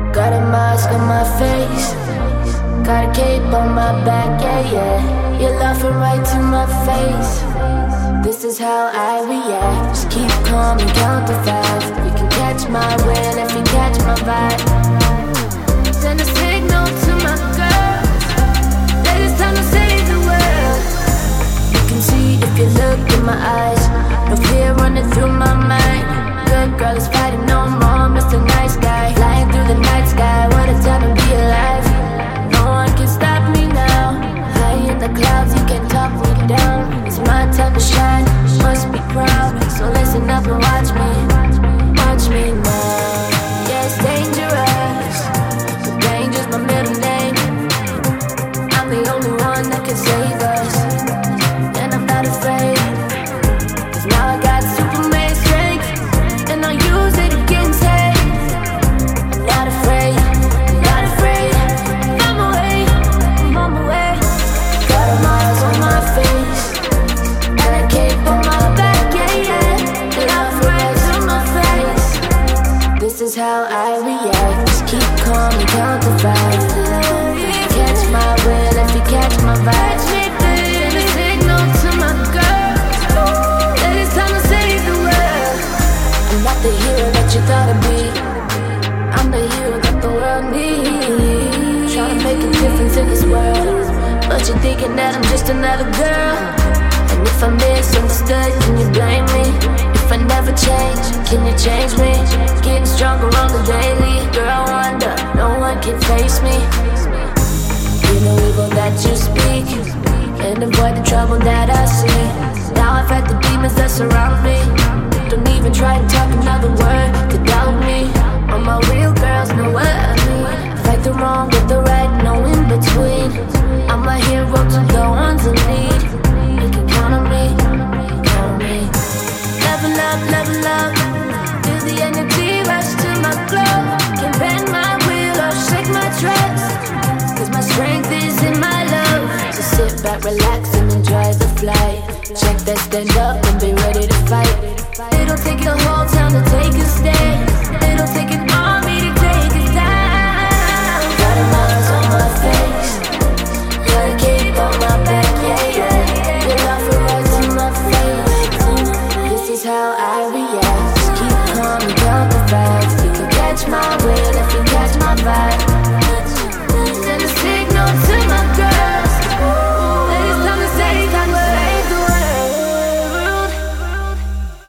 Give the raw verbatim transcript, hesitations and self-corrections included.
Got a mask on my face, got a cape on my back, yeah, yeah. You're laughing right to my face. This is how I react. Just keep calm and count to five. You can catch my will if you catch my vibe. Send a signal to my girls that it's time to save the world. You can see if you look in my eyes, no fear running through my mind. Good girl is fighting no more, Mister Nice Guy. Flying through the night sky, what a time to be alive. No one can stop me now. High in the clouds, you can't talk me down. It's my time to shine, must be proud. So listen up and watch me, watch me now. Yeah, it's dangerous, but danger's my middle name. I'm the only one that can save us, and I'm not afraid. Cause now I got Superman strength, and I'll use it against hate. I'm not afraid, I'm not afraid. I'm away, I'm on my way. Got a miles on my face, and a cape on my back, yeah, yeah. The love right to my face. This is how I react. Just keep calm and count to five. Catch my will if you catch my vibe. Send a signal to my girl that it's time to save the world. I'm not the hero that you thought I'd be, I'm the hero that the world needs. Trying to make a difference in this world, but you're thinking that I'm just another girl. And if I misunderstood, can you blame me? If I never change, can you change me? Getting stronger on the daily. Girl, I wonder, no one can face me. You know evil that you speak, and avoid the trouble that I see. Now I've had the demons that surround me. Don't even try to talk another word,